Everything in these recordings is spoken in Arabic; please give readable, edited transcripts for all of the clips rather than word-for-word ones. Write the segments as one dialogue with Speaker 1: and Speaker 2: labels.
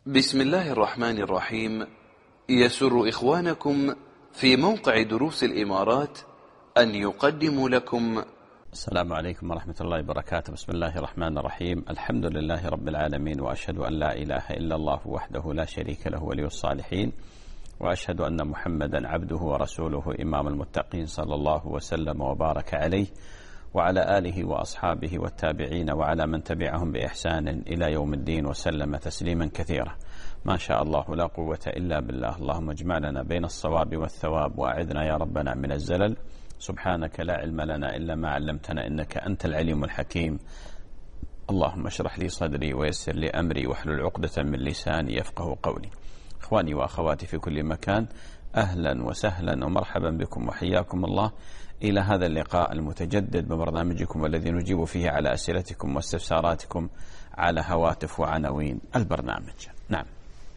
Speaker 1: بسم الله الرحمن الرحيم. يسر إخوانكم في موقع دروس الإمارات أن يقدموا لكم.
Speaker 2: السلام عليكم ورحمة الله وبركاته. بسم الله الرحمن الرحيم. الحمد لله رب العالمين، وأشهد أن لا إله إلا الله وحده لا شريك له ولي الصالحين، وأشهد أن محمدا عبده ورسوله إمام المتقين، صلى الله وسلم وبارك عليه وعلى آله وأصحابه والتابعين وعلى من تبعهم بإحسان إلى يوم الدين، وسلم تسليما كثيرا. ما شاء الله لا قوة إلا بالله. اللهم اجمعنا بين الصواب والثواب، وأعذنا يا ربنا من الزلل. سبحانك لا علم لنا إلا ما علمتنا، إنك أنت العليم الحكيم. اللهم اشرح لي صدري ويسر لي أمري واحلل عقدة من لساني يفقه قولي. إخواني وأخواتي في كل مكان، أهلا وسهلا ومرحبا بكم وحياكم الله إلى هذا اللقاء المتجدد ببرنامجكم الذي نجيب فيه على أسئلتكم واستفساراتكم على هواتف وعناوين البرنامج. نعم،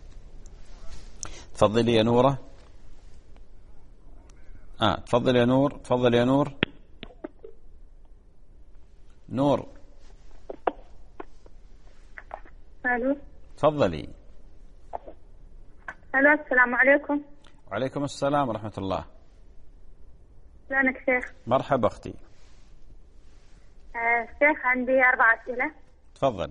Speaker 2: تفضلي يا نورة. تفضل يا نور، تفضل يا نور. نور،
Speaker 3: الو،
Speaker 2: تفضلي.
Speaker 3: الو، السلام عليكم.
Speaker 2: وعليكم السلام ورحمة الله.
Speaker 3: شلونك شيخ؟
Speaker 2: مرحبا أختي.
Speaker 3: شيخ عندي 4 أسئلة.
Speaker 2: تفضلي.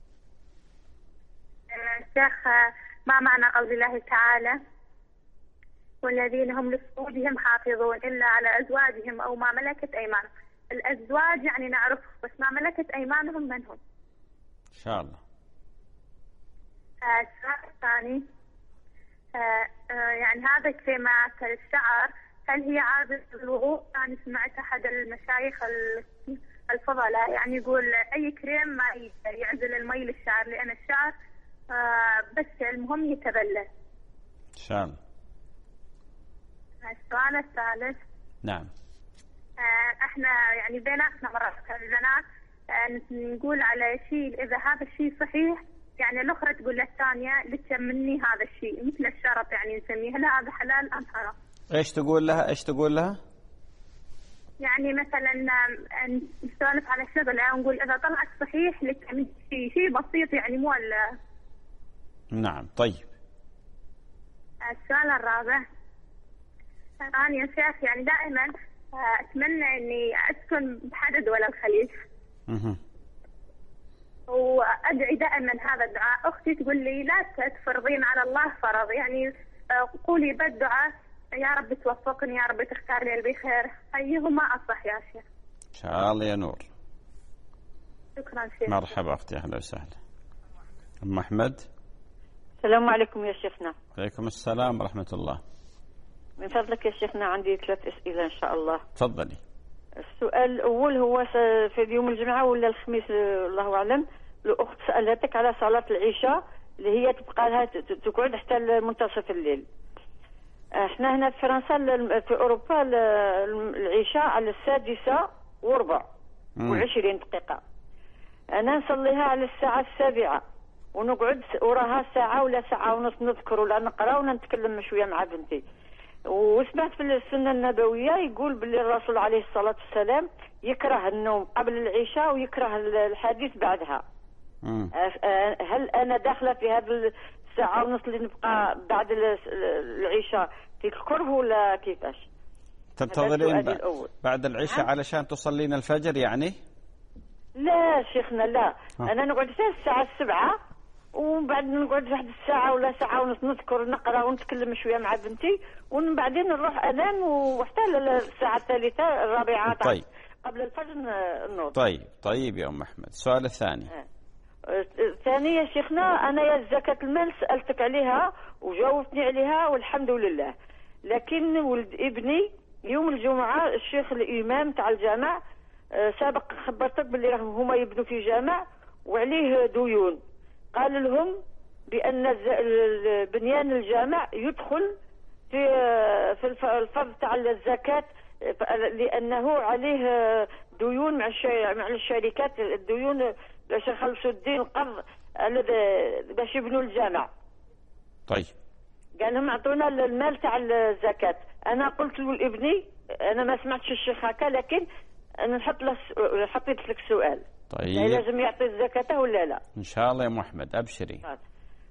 Speaker 3: شيخ، ما معنى قول الله تعالى: والذين هم لفروجهم حافظون إلا على أزواجهم أو ما ملكت أيمانهم؟ الأزواج يعني نعرفه، بس ما ملكت أيمانهم من هم؟
Speaker 2: إن شاء الله.
Speaker 3: السؤال الثاني، يعني هذا كريمات الشعر هل هي عارضة للوضوء؟ أنا سمعت أحد المشايخ الفضلاء يعني يقول أي كريم ما يعزل المي للشعر، لأن الشعر بس المهم يتبلل.
Speaker 2: إن شاء الله.
Speaker 3: السؤال الثالث،
Speaker 2: نعم،
Speaker 3: احنا يعني بيناتنا مرات البنات نقول على شيء، إذا هذا الشيء صحيح يعني الأخرى تقول للثانية لك مني هذا الشيء، مثل الشرط يعني نسميه. هل هذا حلال أم حرام؟
Speaker 2: إيش تقول لها؟ إيش تقول لها؟
Speaker 3: يعني مثلا نسولف على شغل ونقول إذا طلعت صحيح لك من شيء بسيط يعني مو
Speaker 2: نعم، طيب.
Speaker 3: السؤال الرابع، أنا يا شيخ يعني دائما أتمنى إني أسكن بحد ولا الخليج. وأدعي دائما هذا الدعاء. أختي تقول لي لا تفرضين على الله فرض، يعني قولي بالدعاء يا رب توفقني، يا رب تختار لي البخير. أيهما أصح يا شيخ؟
Speaker 2: إن شاء الله يا نور.
Speaker 3: شكرا شيخ.
Speaker 2: مرحبا أختي، أهلا وسهلا. أم أحمد.
Speaker 4: السلام عليكم يا شيخنا.
Speaker 2: عليكم السلام ورحمة الله.
Speaker 4: من فضلك يا شيخنا عندي 3 أسئلة إن شاء الله.
Speaker 2: تفضلي.
Speaker 4: السؤال الأول هو في يوم الجمعة ولا الخميس الله أعلم، الأخت سألتك على صلاة العشاء اللي هي تبقى لها تقعد حتى منتصف الليل. احنا هنا في فرنسا في أوروبا العشاء على 6:24 دقيقة. أنا نصليها على الساعة 7 ونقعد وراها ساعة ولا ساعة ونص نذكر ولا نقرأ ونتكلم شوية مع بنتي. وسمعت في السنة النبوية يقول باللي الرسول عليه الصلاة والسلام يكره النوم قبل العشاء ويكره الحديث بعدها. هل أنا داخلة في هذه الساعة ونص اللي نبقى بعد العشاء في الكره ولا كيفاش؟
Speaker 2: تنتظرين بعد العشاء علشان تصلين الفجر يعني؟
Speaker 4: لا شيخنا لا. أنا نقعد في الساعة 7 ومن بعد نقعد واحد الساعة ولا ساعة ونص نذكر نقرأ ونتكلم شوية مع بنتي، ومن بعدين نروح أنام وحتى الساعة 3 4
Speaker 2: طيب.
Speaker 4: قبل الفجر النوض.
Speaker 2: طيب يا أم أحمد. السؤال الثاني.
Speaker 4: الثاني يا شيخنا، أنا يا زكاة المال سألتك عليها وجاوبتني عليها والحمد لله، لكن ولد ابني يوم الجمعة الشيخ الإمام تاع الجامع سابق خبرتك باللي راهم هما يبنوا في جامع وعليه ديون، قال لهم بأن بنيان الجامع يدخل في الفرض تاع الزكاة، لأنه عليه ديون مع الشركات، الديون باش يخلصوا الدين القرض باش يبنوا الجامع.
Speaker 2: طيب.
Speaker 4: قال لهم اعطونا المال تاع الزكاة. أنا قلت لابني أنا ما سمعتش الشيخ هكا، لكن أنا حطيت لك سؤال.
Speaker 2: طيب.
Speaker 4: لازم يعطي الزكاة ولا لا؟
Speaker 2: إن شاء الله يا محمد، أبشري.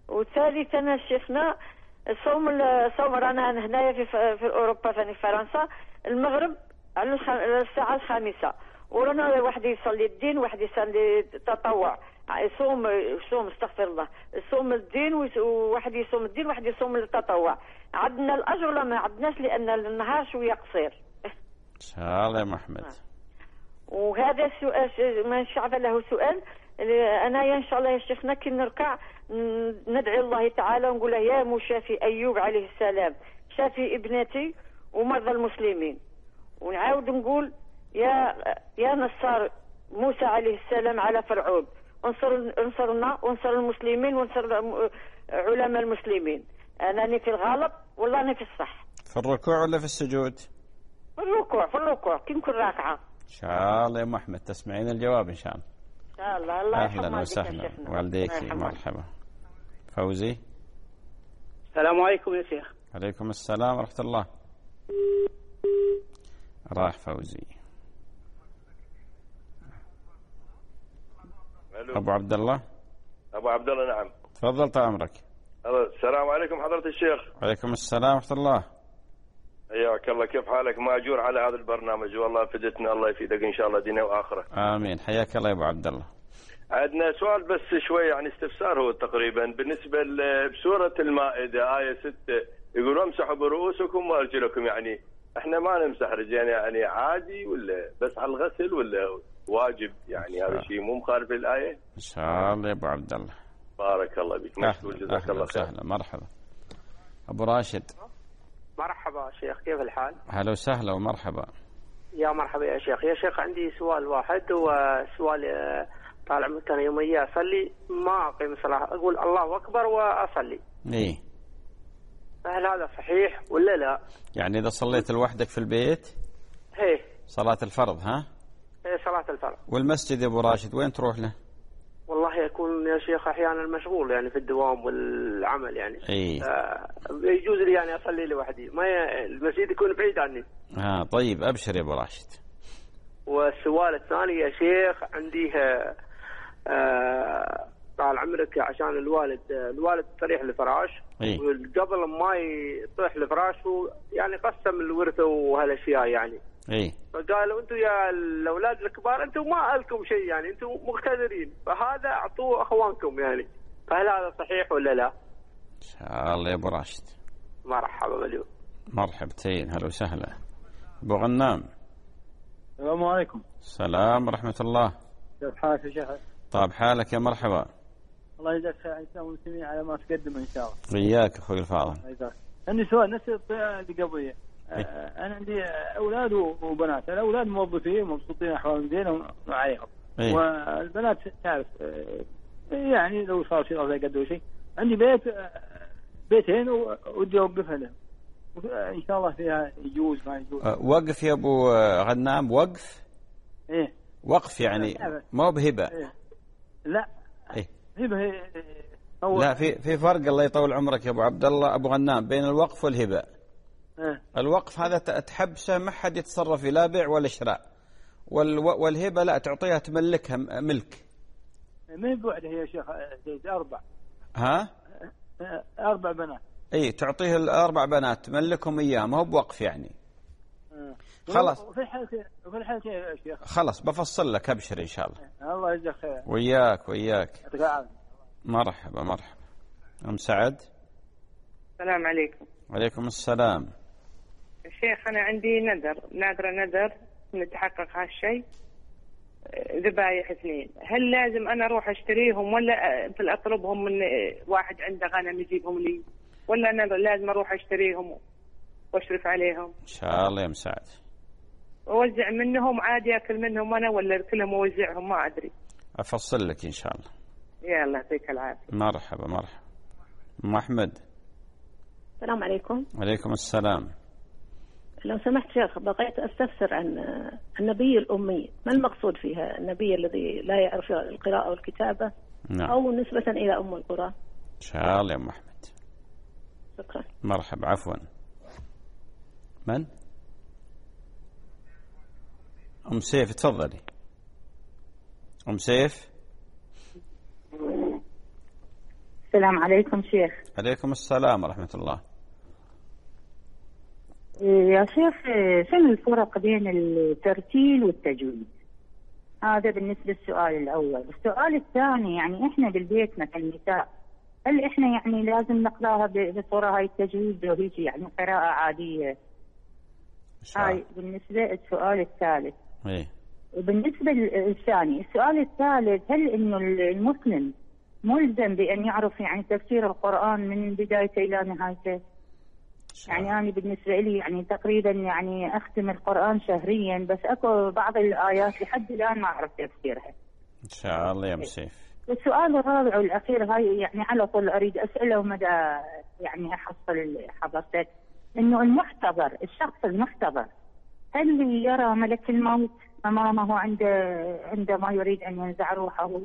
Speaker 4: وثالثا شيخنا صوم رانا هنايا في اوروبا في فرنسا المغرب على الساعه الخامسة، ورانا واحد يصلي الدين وواحد يصلي التطوع، يصوم استغفر الله، يصوم الدين وواحد يصوم الدين وواحد يصوم التطوع. عندنا الاجر ولا ما عندناش؟ لان النهار شويه قصير.
Speaker 2: ان شاء الله يا محمد.
Speaker 4: وهذا السؤال ما شعب له سؤال. انا ان شاء الله يا شيخنا كي نركع ندعي الله تعالى ونقول له يا مشافي ايوب عليه السلام شافي ابنتي ومرضى المسلمين، ونعاود نقول يا نصار موسى عليه السلام على فرعون انصرنا وانصر المسلمين وانصر علماء المسلمين. انا في الغالب والله انا في الصح.
Speaker 2: في الركوع ولا في السجود؟
Speaker 4: في الركوع كي نكون راكعه.
Speaker 2: ان شاء الله يا ام احمد تسمعين الجواب ان شاء الله.
Speaker 4: ان شاء الله. الله
Speaker 2: اهلا وسهلا والديك مرحبا. فوزي.
Speaker 5: السلام عليكم يا شيخ.
Speaker 2: عليكم السلام ورحمه الله. راح فوزي. ابو عبد الله.
Speaker 6: ابو عبد الله نعم.
Speaker 2: تفضل طال عمرك.
Speaker 6: السلام عليكم حضرة الشيخ.
Speaker 2: عليكم السلام ورحمة الله.
Speaker 6: حياك الله، كيف حالك؟ ماجور على هذا البرنامج والله فدتنا، الله يفيدك ان شاء الله دنيا واخره.
Speaker 2: امين. حياك الله يا ابو عبد الله.
Speaker 6: عندنا سؤال بس شوي يعني استفسار هو تقريبا بالنسبه بسوره المائده ايه 6 يقول امسحوا برؤوسكم وارجلكم، يعني احنا ما نمسح رجلنا يعني عادي ولا بس على الغسل ولا واجب؟ يعني هذا شيء مو مخالف للايه؟
Speaker 2: ان شاء الله يا ابو عبد الله.
Speaker 6: بارك الله بك، مشكور جزاك الله خير.
Speaker 2: اهلا مرحبا. ابو راشد.
Speaker 5: مرحبا شيخ، كيف الحال؟
Speaker 2: هلا وسهلا ومرحبا.
Speaker 5: يا مرحبا يا شيخ. يا شيخ عندي سؤال واحد، وسؤال طالع مكان يومية أصلي ما أقيم الصلاة، أقول الله أكبر وأصلي.
Speaker 2: إيه.
Speaker 5: فهل هذا صحيح ولا لا؟
Speaker 2: يعني إذا صليت لوحدك في البيت؟
Speaker 5: إيه.
Speaker 2: صلاة الفرض ها؟
Speaker 5: إيه صلاة الفرض.
Speaker 2: والمسجد يا أبو راشد وين تروح له؟
Speaker 5: والله يكون يا شيخ أحيانا مشغول يعني في الدوام والعمل يعني.
Speaker 2: إيه.
Speaker 5: يجوز لي يعني أصلي لوحدي، ما المسجد يكون بعيد عني.
Speaker 2: طيب أبشر يا أبو راشد.
Speaker 5: والسؤال الثاني يا شيخ عندي طال عمرك عشان الوالد طريح الفراش.
Speaker 2: إيه؟
Speaker 5: وقبل ما يطيح الفراش يعني قسم الورثة وهالاشياء يعني.
Speaker 2: إيه؟
Speaker 5: فقالوا انتم يا الاولاد الكبار انتم ما لكم شيء يعني انتم مقتدرين، فهذا اعطوه اخوانكم يعني، فهل هذا صحيح ولا لا؟
Speaker 2: ان شاء الله يا ابو راشد.
Speaker 5: مرحبا مليون.
Speaker 2: مرحبتين هلا وسهلا. ابو غنام.
Speaker 7: السلام عليكم.
Speaker 2: السلام ورحمة الله.
Speaker 7: كيف حالك يا شيخ؟
Speaker 2: طاب حالك يا مرحبا.
Speaker 7: الله يجزاك خير الإسلام والمسلمين على ما تقدم إن شاء الله.
Speaker 2: وياك أخوي الفاضل.
Speaker 7: عندي سؤال نفس اللي قبل. أنا عندي أولاد وبنات، الأولاد موظفين مبسوطين أحوالهم زينة وعليهم. والبنات تعرف يعني لو صار شيء أو يقدروا شيء. عندي بيتين ودي أوقفها لهم. إن شاء الله فيها يجوز ما يجوز.
Speaker 2: وقف يا أبو غنام. وقف.
Speaker 7: إيه.
Speaker 2: وقف يعني ما بهبة.
Speaker 7: إيه. لا.
Speaker 2: إيه.
Speaker 7: هبة
Speaker 2: لا في فرق الله يطول عمرك يا ابو عبد الله ابو غنام بين الوقف والهبة. الوقف هذا تحبسه ما حد يتصرف فيه لا بيع ولا شراء، والهبة لا تعطيها تملكها ملك.
Speaker 7: ما بوحدة يا شيخ زيد 4.
Speaker 2: ها
Speaker 7: 4 بنات.
Speaker 2: اي تعطيه ال4 بنات تملكهم اياه ما هو بوقف يعني. خلاص.
Speaker 7: وفي الحالتين يا شيخ
Speaker 2: خلاص بفصل لك ابشر ان شاء الله.
Speaker 7: الله يجزاك خير.
Speaker 2: وياك. مرحبا. ام سعد.
Speaker 8: السلام عليكم.
Speaker 2: وعليكم السلام.
Speaker 8: الشيخ انا عندي نذر نتحقق هالشيء، ذبايح 2، هل لازم انا اروح اشتريهم ولا اطلبهم من واحد عنده غنم يجيبهم لي، ولا انا لازم اروح اشتريهم واشرف عليهم؟
Speaker 2: ان شاء الله يا مساعد.
Speaker 8: اوزع منهم عادي اكل منهم انا ولا كلهم اوزعهم ما ادري.
Speaker 2: افصل لك ان شاء الله.
Speaker 8: يا الله يعطيك العافيه.
Speaker 2: مرحبا. ام احمد.
Speaker 9: السلام عليكم.
Speaker 2: وعليكم السلام.
Speaker 9: لو سمحت شيخ بقيت استفسر عن النبي الأمي، ما المقصود فيها؟ النبي الذي لا يعرف القراءة والكتابة.
Speaker 2: نعم.
Speaker 9: أو نسبة إلى أم القرى؟
Speaker 2: إن شاء الله يا أم أحمد.
Speaker 9: شكرا.
Speaker 2: مرحبا. عفوا. من؟ أم سيف تفضلي. أم سيف.
Speaker 10: السلام عليكم شيخ.
Speaker 2: عليكم السلام ورحمة الله.
Speaker 10: يا شيخ، شنو الفرق بين الترتيل والتجويد؟ هذا بالنسبة للسؤال الأول. السؤال الثاني، يعني إحنا بالبيت كالنساء، هل إحنا يعني لازم نقراها بصورة هاي التجويد لو هيك يعني قراءة عادية؟ هاي بالنسبة للسؤال الثالث. وبالنسبة للثاني، السؤال الثالث، هل إنه المسلم ملزم بأن يعرف يعني تفسير القرآن من بدايته إلى نهايته؟ يعني أنا بالنسبة لي يعني تقريبا يعني أختم القرآن شهريا، بس أكو بعض الآيات لحد الآن ما أعرف تفسيرها.
Speaker 2: إن شاء الله يا مسيف.
Speaker 10: والسؤال الرابع والأخير، هاي يعني على طول أريد أسأله مدى يعني أحصل حضرتك، إنه المحتضر، الشخص المحتضر، هل يرى ملك الموت أمامه عندما يريد أن ينزع روحه؟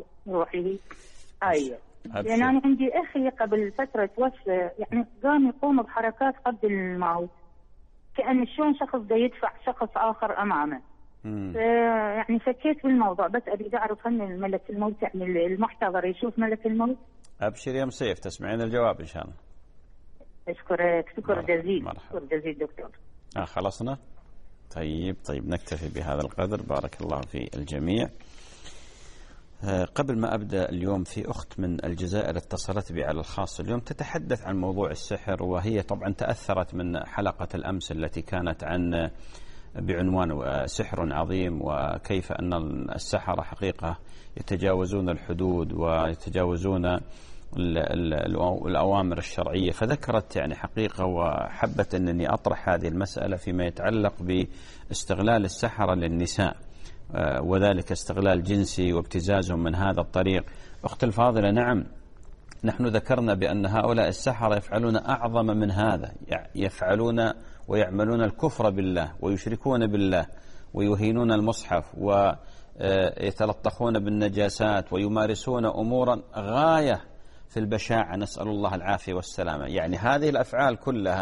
Speaker 10: لأن أنا عندي أخي قبل فترة توفى، يعني قام يقوم بحركات قبل الموت، كأن شلون شخص دا يدفع شخص آخر أمامه. يعني فكيت بالموضوع، بس أريد أعرف أن الملك الموت يعني المحتضر يشوف ملك الموت؟
Speaker 2: أبشر يا مسيف، تسمعين الجواب إن شاء الله.
Speaker 10: أشكرك، شكر جزيل. شكر جزيل دكتور.
Speaker 2: خلصنا؟ طيب نكتفي بهذا القدر. بارك الله في الجميع. قبل ما أبدأ اليوم، في أخت من الجزائر اتصلت بي على الخاص اليوم تتحدث عن موضوع السحر، وهي طبعا تأثرت من حلقة الأمس التي كانت بعنوان سحر عظيم، وكيف أن السحرة حقيقة يتجاوزون الحدود ويتجاوزون الأوامر الشرعية. فذكرت يعني حقيقة، وحبت أنني أطرح هذه المسألة فيما يتعلق باستغلال السحرة للنساء، وذلك استغلال جنسي وابتزازهم من هذا الطريق. أخت الفاضلة، نعم، نحن ذكرنا بأن هؤلاء السحرة يفعلون أعظم من هذا، يفعلون ويعملون الكفر بالله ويشركون بالله ويهينون المصحف ويتلطخون بالنجاسات ويمارسون أمورا غاية في البشاعة، نسأل الله العافية والسلامة. يعني هذه الأفعال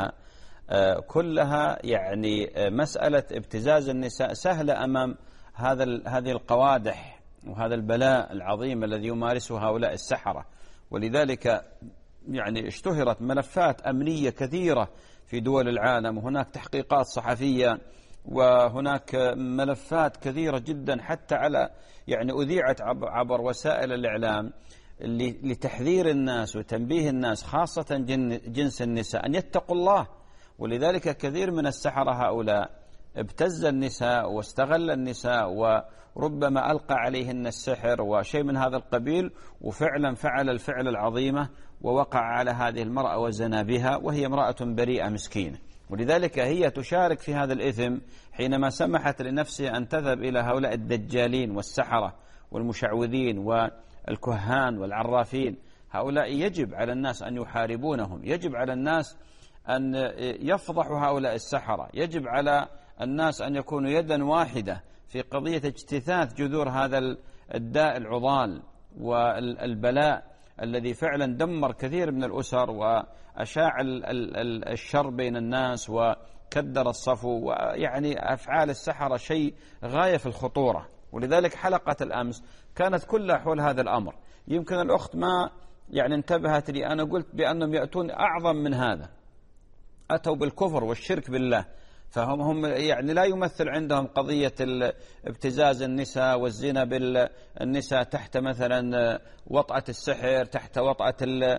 Speaker 2: كلها يعني مسألة ابتزاز النساء سهلة أمام هذه القوادح وهذا البلاء العظيم الذي يمارسه هؤلاء السحرة. ولذلك يعني اشتهرت ملفات أمنية كثيرة في دول العالم، وهناك تحقيقات صحفية، وهناك ملفات كثيرة جدا حتى يعني أذيعت عبر وسائل الإعلام لتحذير الناس وتنبيه الناس، خاصة جنس النساء، أن يتقوا الله. ولذلك كثير من السحرة هؤلاء ابتز النساء واستغل النساء، وربما ألقى عليهن السحر وشيء من هذا القبيل، وفعلا فعل الفعل العظيمة ووقع على هذه المرأة وزنى بها، وهي امرأة بريئة مسكينة. ولذلك هي تشارك في هذا الإثم حينما سمحت لنفسها أن تذهب إلى هؤلاء الدجالين والسحرة والمشعوذين والكهان والعرافين. هؤلاء يجب على الناس أن يحاربونهم، يجب على الناس أن يفضحوا هؤلاء السحرة، يجب على الناس أن يكونوا يدا واحدة في قضية اجتثاث جذور هذا الداء العضال والبلاء الذي فعلا دمر كثير من الأسر وأشاع الشر بين الناس وكدر الصفو. ويعني أفعال السحرة شيء غاية في الخطورة. ولذلك حلقة الأمس كانت كلها حول هذا الأمر. يمكن الأخت ما يعني انتبهت لي، أنا قلت بأنهم يأتون أعظم من هذا، أتوا بالكفر والشرك بالله. فهم يعني لا يمثل عندهم قضية ابتزاز النساء والزنا بالنساء تحت مثلا وطأة السحر، تحت وطأة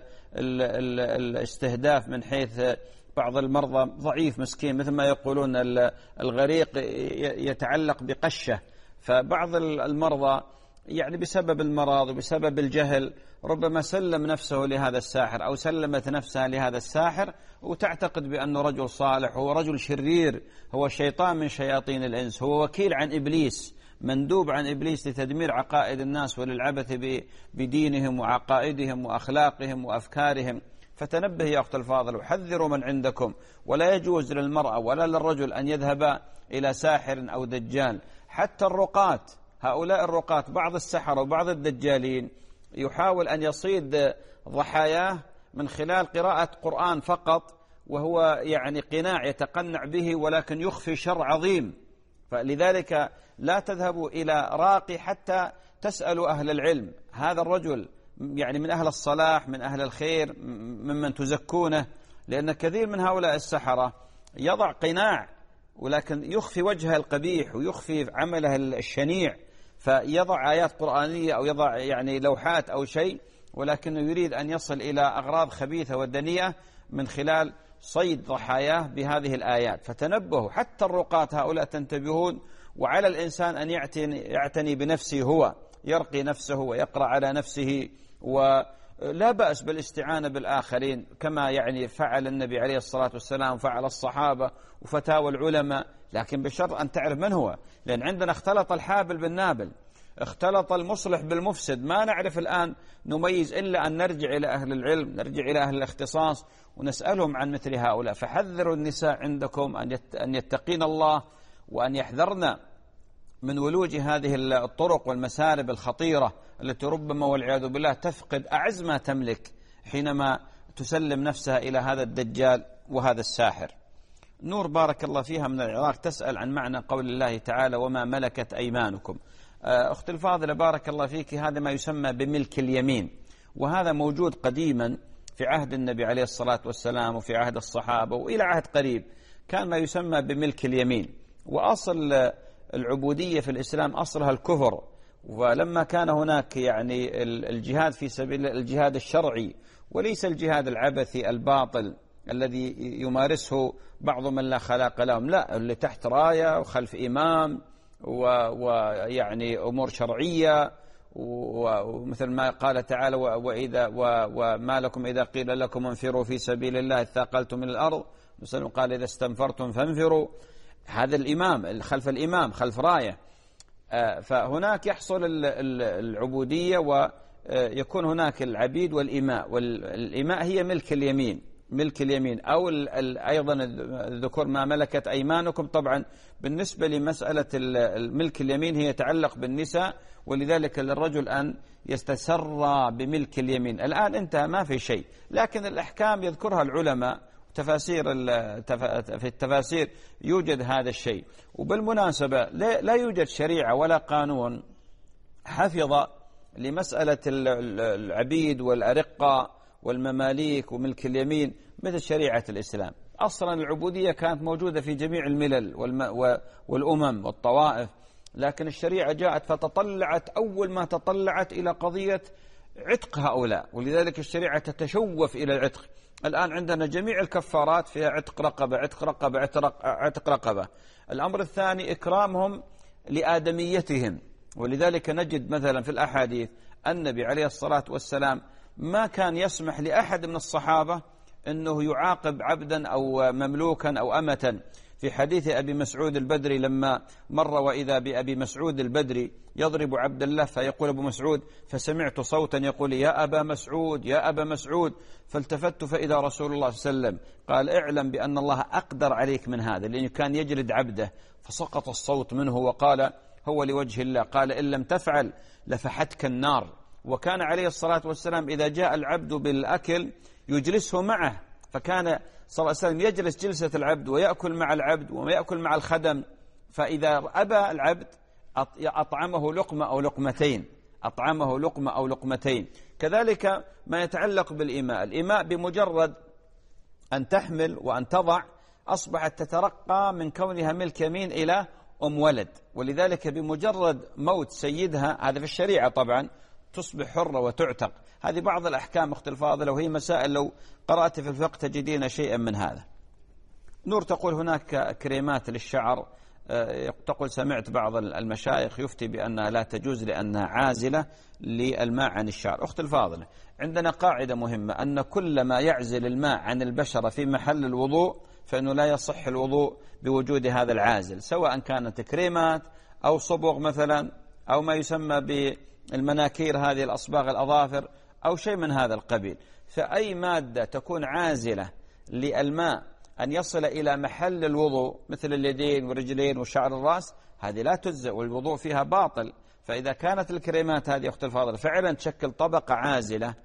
Speaker 2: الاستهداف، من حيث بعض المرضى ضعيف مسكين، مثل ما يقولون الغريق يتعلق بقشة. فبعض المرضى يعني بسبب المرض وبسبب الجهل ربما سلم نفسه لهذا الساحر أو سلمت نفسها لهذا الساحر، وتعتقد بأنه رجل صالح، هو رجل شرير، هو شيطان من شياطين الإنس، هو وكيل عن إبليس، مندوب عن إبليس لتدمير عقائد الناس وللعبث بدينهم وعقائدهم وأخلاقهم وأفكارهم. فتنبه يا أخت الفاضل، وحذروا من عندكم، ولا يجوز للمرأة ولا للرجل أن يذهب إلى ساحر أو دجال. حتى الرقاة، هؤلاء الرقاة، بعض السحرة وبعض الدجالين يحاول أن يصيد ضحاياه من خلال قراءة قرآن فقط، وهو يعني قناع يتقنع به، ولكن يخفي شر عظيم. فلذلك لا تذهبوا إلى راقي حتى تسألوا أهل العلم. هذا الرجل يعني من أهل الصلاح، من أهل الخير، ممن تزكونه، لأن كثير من هؤلاء السحرة يضع قناع ولكن يخفي وجهه القبيح ويخفي عمله الشنيع، فيضع آيات قرآنية أو يضع يعني لوحات أو شيء، ولكنه يريد أن يصل إلى أغراض خبيثة ودنيئة من خلال صيد ضحاياه بهذه الآيات. فتنبهوا، حتى الرقاة هؤلاء تنتبهون، وعلى الإنسان أن يعتني بنفسه، هو يرقي نفسه ويقرأ على نفسه، ولا بأس بالاستعانة بالآخرين كما يعني فعل النبي عليه الصلاة والسلام وفعل الصحابة وفتاوى العلماء، لكن بشرط أن تعرف من هو، لأن عندنا اختلط الحابل بالنابل، اختلط المصلح بالمفسد، ما نعرف الآن نميز إلا أن نرجع إلى أهل العلم، نرجع إلى أهل الاختصاص ونسألهم عن مثل هؤلاء. فحذروا النساء عندكم أن يتقين الله وأن يحذرن من ولوج هذه الطرق والمسارب الخطيرة التي ربما والعياذ بالله تفقد أعز ما تملك حينما تسلم نفسها إلى هذا الدجال وهذا الساحر. نور بارك الله فيها من العراق تسأل عن معنى قول الله تعالى وما ملكت أيمانكم. أختي الفاضلة بارك الله فيك، هذا ما يسمى بملك اليمين، وهذا موجود قديما في عهد النبي عليه الصلاة والسلام وفي عهد الصحابة وإلى عهد قريب، كان ما يسمى بملك اليمين. وأصل العبودية في الإسلام أصلها الكفر، ولما كان هناك يعني الجهاد في سبيل الجهاد الشرعي وليس الجهاد العبثي الباطل الذي يمارسه بعض من لا خلاق لهم، لا، اللي تحت راية وخلف إمام ويعني أمور شرعية، ومثل ما قال تعالى وما لكم إذا قيل لكم انفروا في سبيل الله اثاقلتم من الأرض، مثل قال إذا استنفرتم فانفروا. هذا الإمام خلف الإمام خلف راية. فهناك يحصل العبودية ويكون هناك العبيد والإماء، والإماء هي ملك اليمين، ملك اليمين أو أيضا الذكور ما ملكت أيمانكم. طبعا بالنسبة لمسألة الملك اليمين هي يتعلق بالنساء، ولذلك للرجل أن يستسر بملك اليمين. الآن انتهى ما في شيء، لكن الأحكام يذكرها العلماء في التفاسير يوجد هذا الشيء. وبالمناسبة لا يوجد شريعة ولا قانون حفظ لمسألة العبيد والأرقة والمماليك وملك اليمين مثل شريعة الإسلام. أصلا العبودية كانت موجودة في جميع الملل والأمم والطوائف، لكن الشريعة جاءت فتطلعت أول ما تطلعت إلى قضية عتق هؤلاء، ولذلك الشريعة تتشوف إلى العتق. الآن عندنا جميع الكفارات فيها عتق رقبة عتق رقبة عتق رقبة. الأمر الثاني إكرامهم لآدميتهم، ولذلك نجد مثلا في الأحاديث النبي عليه الصلاة والسلام ما كان يسمح لأحد من الصحابة أنه يعاقب عبدا أو مملوكا أو أمة. في حديث أبي مسعود البدري لما مر وإذا بأبي مسعود البدري يضرب عبد الله، فيقول أبو مسعود فسمعت صوتا يقول يا أبا مسعود يا أبا مسعود، فالتفت فإذا رسول الله صلى الله عليه وسلم قال اعلم بأن الله أقدر عليك من هذا، لأنه كان يجلد عبده، فسقط الصوت منه وقال هو لوجه الله، قال إن لم تفعل لفحتك النار. وكان عليه الصلاة والسلام إذا جاء العبد بالأكل يجلسه معه، فكان صلى الله عليه وسلم يجلس جلسة العبد ويأكل مع العبد ويأكل مع الخدم، فإذا أبى العبد أطعمه لقمة أو لقمتين، أطعمه لقمة أو لقمتين. كذلك ما يتعلق بالإماء، الإماء بمجرد أن تحمل وأن تضع أصبحت تترقى من كونها ملك يمين إلى أم ولد، ولذلك بمجرد موت سيدها، هذا في الشريعة طبعا، تصبح حرة وتعتق. هذه بعض الأحكام أختي الفاضلة، وهي مسائل لو قرأت في الفقه تجدين شيئا من هذا. نور تقول هناك كريمات للشعر، تقول سمعت بعض المشايخ يفتي بأنها لا تجوز لأنها عازلة للماء عن الشعر. أختي الفاضلة، عندنا قاعدة مهمة أن كل ما يعزل الماء عن البشرة في محل الوضوء فإنه لا يصح الوضوء بوجود هذا العازل، سواء كانت كريمات أو صبغ مثلا أو ما يسمى بالمناكير هذه الأصباغ الأظافر أو شيء من هذا القبيل. فأي مادة تكون عازلة للماء أن يصل إلى محل الوضوء مثل اليدين والرجلين وشعر الرأس، هذه لا تجزئ والوضوء فيها باطل. فإذا كانت الكريمات هذه أخت الفاضلة فعلا تشكل طبقة عازلة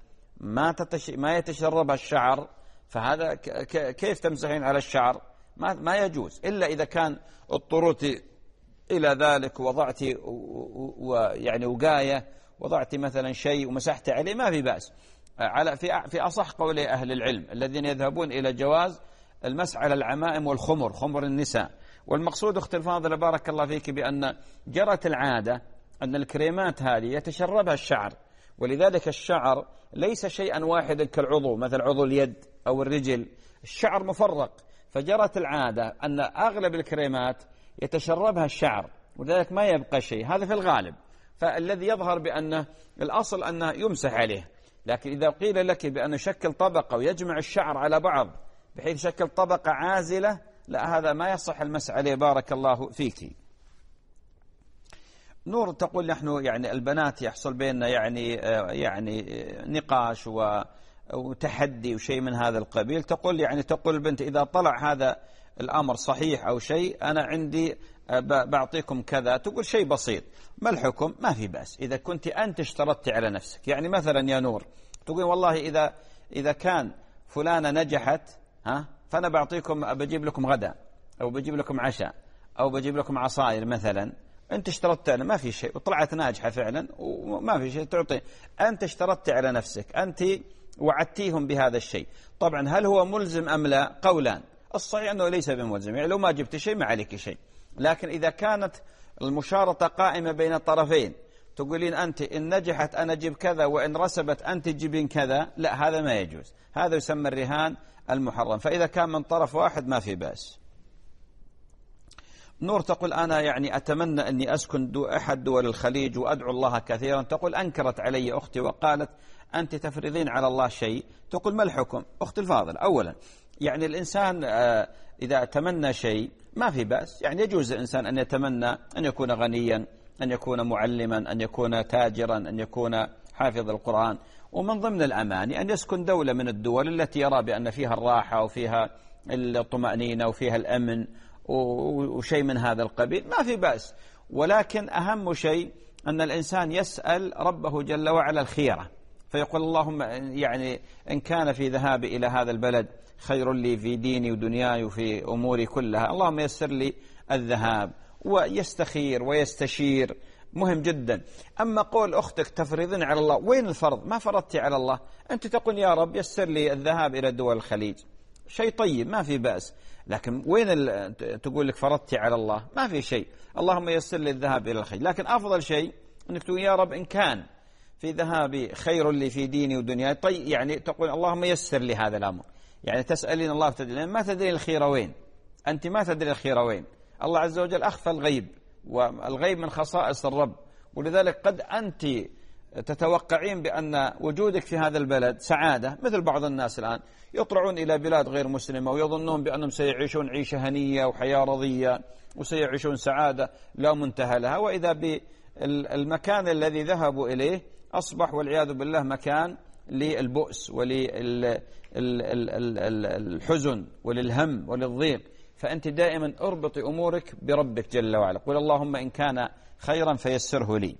Speaker 2: ما يتشربها الشعر، فهذا كيف تمسحين على الشعر؟ ما يجوز، إلا إذا كان اضطررتي إلى ذلك ووضعتي ويعني وقاية وضعت مثلا شيء ومسحت عليه ما في بأس. في أصح قولي أهل العلم الذين يذهبون إلى جواز المسح على العمائم والخمر، خمر النساء. والمقصود أختي الفاضلة بارك الله فيك بأن جرت العادة أن الكريمات هذه يتشربها الشعر، ولذلك الشعر ليس شيئا واحدا كالعضو مثل عضو اليد أو الرجل، الشعر مفرق، فجرت العادة أن أغلب الكريمات يتشربها الشعر ولذلك ما يبقى شيء، هذا في الغالب. فالذي يظهر بأنه الأصل أنه يمسح عليه، لكن إذا قيل لك بأنه يشكل طبقة ويجمع الشعر على بعض بحيث يشكل طبقة عازلة، لا هذا ما يصح المسح عليه بارك الله فيك. نور تقول نحن يعني البنات يحصل بيننا يعني نقاش وتحدي وشيء من هذا القبيل. تقول البنت إذا طلع هذا الأمر صحيح أو شيء أنا عندي بعطيكم كذا، تقول شيء بسيط، ما الحكم؟ ما في بأس إذا كنت أنت اشترطت على نفسك. يعني مثلا يا نور تقول والله إذا كان فلانة نجحت فأنا بجيب لكم غداء أو بجيب لكم عشاء أو بجيب لكم عصائر مثلا، أنت اشترطت على ما في شيء وطلعت ناجحة فعلا وما في شيء تعطي، أنت اشترطت على نفسك، أنت وعدتيهم بهذا الشيء. طبعا هل هو ملزم أم لا؟ قولان، الصحيح أنه ليس بملزم، يعني لو ما جبت شيء ما عليك شيء، لكن إذا كانت المشارطة قائمة بين الطرفين تقولين أنت إن نجحت أنا أجيب كذا وإن رسبت أنت تجيبين كذا، لا هذا ما يجوز، هذا يسمى الرهان المحرم. فإذا كان من طرف واحد ما في بأس. نور تقول أنا يعني أتمنى أني أسكن أحد دول الخليج وأدعو الله كثيرا. تقول أنكرت علي أختي وقالت أنت تفرضين على الله شيء. تقول ما الحكم؟ أختي الفاضل، أولا يعني الإنسان إذا تمنى شيء ما في بأس، يعني يجوز الإنسان أن يتمنى أن يكون غنيا، أن يكون معلما، أن يكون تاجرا، أن يكون حافظ القرآن. ومن ضمن الأماني أن يسكن دولة من الدول التي يرى بأن فيها الراحة وفيها الطمأنينة وفيها الأمن وشيء من هذا القبيل، ما في بأس. ولكن أهم شيء أن الإنسان يسأل ربه جل وعلا الخيرة، فيقول اللهم يعني إن كان في ذهابي إلى هذا البلد خير لي في ديني ودنياي وفي أموري كلها، اللهم يسر لي الذهاب، ويستخير ويستشير، مهم جدا. أما قول أختك تفرضين على الله، وين الفرض؟ ما فرضتي على الله، أنت تقول يا رب يسر لي الذهاب إلى دول الخليج، شيء طيب ما في بأس، لكن وين تقول لك فرضتي على الله؟ ما في شيء، اللهم يسر لي الذهاب إلى الخليج. لكن أفضل شيء أنك تقول يا رب إن كان في ذهابي خير لي في ديني ودنياي، طيب يعني تقول اللهم يسر لي هذا الأمر، يعني تسألين الله تدري، ما تدري الخير وين، أنت ما تدري الخير وين. الله عز وجل أخفى الغيب، والغيب من خصائص الرب، ولذلك قد أنت تتوقعين بأن وجودك في هذا البلد سعادة، مثل بعض الناس الآن يطلعون إلى بلاد غير مسلمة ويظنون بأنهم سيعيشون عيشة هنية وحياة رضية وسيعيشون سعادة لا منتهى لها، وإذا بالمكان الذي ذهبوا إليه أصبح والعياذ بالله مكان للبؤس وللحزن وللهم وللضيق. فأنت دائما اربطي أمورك بربك جل وعلا، قل اللهم إن كان خيرا فيسره لي.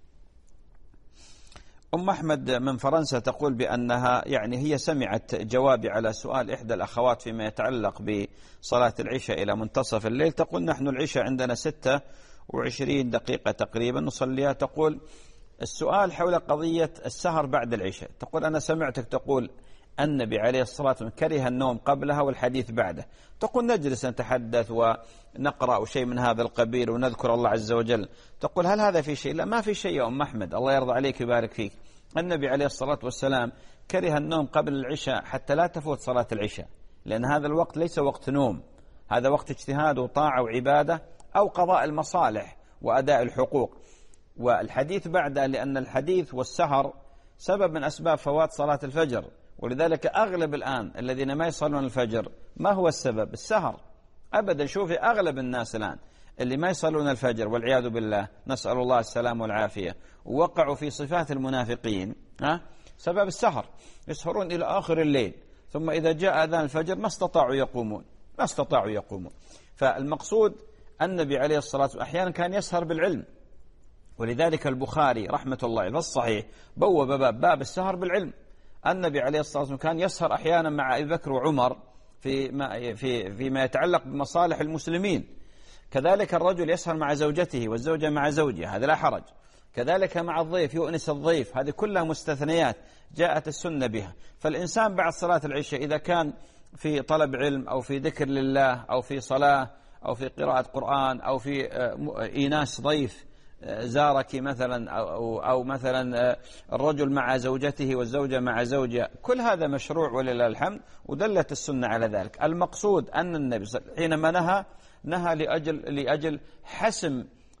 Speaker 2: أم أحمد من فرنسا تقول بأنها يعني هي سمعت جوابي على سؤال إحدى الأخوات فيما يتعلق بصلاة العشاء إلى منتصف الليل. تقول نحن العشاء عندنا 26 دقيقة تقريبا نصليها. تقول السؤال حول قضية السهر بعد العشاء. تقول أنا سمعتك تقول النبي عليه الصلاة والسلام كره النوم قبلها والحديث بعده. تقول نجلس نتحدث ونقرأ شيء من هذا القبيل ونذكر الله عز وجل. تقول هل هذا في شيء؟ لا ما في شيء يا أم أحمد، الله يرضى عليك ويبارك فيك. النبي عليه الصلاة والسلام كره النوم قبل العشاء حتى لا تفوت صلاة العشاء، لأن هذا الوقت ليس وقت نوم، هذا وقت اجتهاد وطاعة وعبادة أو قضاء المصالح وأداء الحقوق. والحديث بعده لأن الحديث والسهر سبب من أسباب فوات صلاة الفجر، ولذلك أغلب الآن الذين ما يصلون الفجر ما هو السبب؟ السهر. أبدا، شوفي أغلب الناس الآن اللي ما يصلون الفجر والعياذ بالله، نسأل الله السلام والعافية، ووقعوا في صفات المنافقين سبب السهر، يسهرون إلى آخر الليل، ثم إذا جاء أذان الفجر ما استطاعوا يقومون. فالمقصود النبي عليه الصلاة والسلام أحيانا كان يسهر بالعلم، ولذلك البخاري رحمة الله عليه الصحيح بوب باب السهر بالعلم. النبي عليه الصلاة والسلام كان يسهر أحيانا مع أبي بكر وعمر فيما يتعلق بمصالح المسلمين. كذلك الرجل يسهر مع زوجته والزوجة مع زوجها، هذا لا حرج. كذلك مع الضيف يؤنس الضيف، هذه كلها مستثنيات جاءت السنة بها. فالإنسان بعد صلاة العشاء إذا كان في طلب علم أو في ذكر لله أو في صلاة أو في قراءة قرآن أو في إيناس ضيف زارك مثلا أو مثلا الرجل مع زوجته والزوجة مع زوجها، كل هذا مشروع ولله الحمد، ودلت السنة على ذلك. المقصود أن النبي حينما نهى لأجل حسم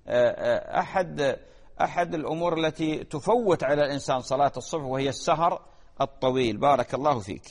Speaker 2: أحد الأمور التي تفوت على الإنسان صلاة الصبح، وهي السهر الطويل. بارك الله فيك.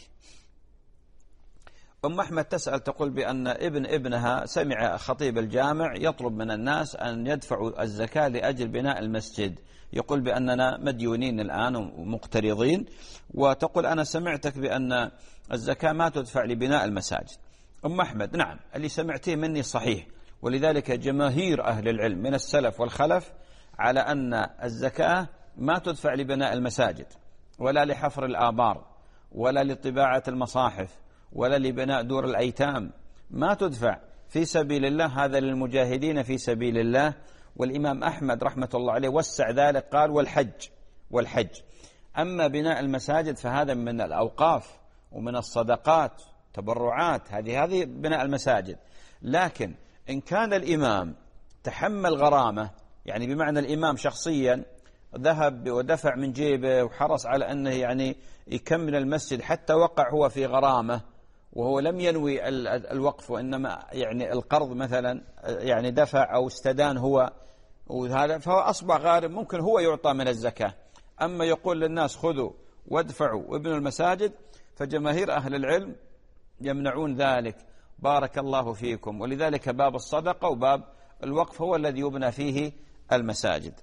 Speaker 2: أم أحمد تسأل تقول بأن ابنها سمع خطيب الجامع يطلب من الناس أن يدفعوا الزكاة لأجل بناء المسجد، يقول بأننا مديونين الآن ومقترضين، وتقول أنا سمعتك بأن الزكاة ما تدفع لبناء المساجد. أم أحمد نعم، اللي سمعتيه مني صحيح، ولذلك جماهير أهل العلم من السلف والخلف على أن الزكاة ما تدفع لبناء المساجد ولا لحفر الآبار ولا لطباعة المصاحف ولا لبناء دور الأيتام، ما تدفع في سبيل الله، هذا للمجاهدين في سبيل الله. والإمام أحمد رحمة الله عليه وسع ذلك، قال والحج. أما بناء المساجد فهذا من الأوقاف ومن الصدقات تبرعات، هذه بناء المساجد. لكن إن كان الإمام تحمل غرامة، يعني بمعنى الإمام شخصيا ذهب ودفع من جيبه وحرص على أنه يعني يكمل المسجد حتى وقع هو في غرامة وهو لم ينوي الوقف وإنما يعني القرض مثلا، يعني دفع أو استدان هو، وهذا فهو أصبح غارم، ممكن هو يعطى من الزكاة. أما يقول للناس خذوا وادفعوا وابنوا المساجد، فجماهير أهل العلم يمنعون ذلك. بارك الله فيكم. ولذلك باب الصدقة وباب الوقف هو الذي يبنى فيه المساجد.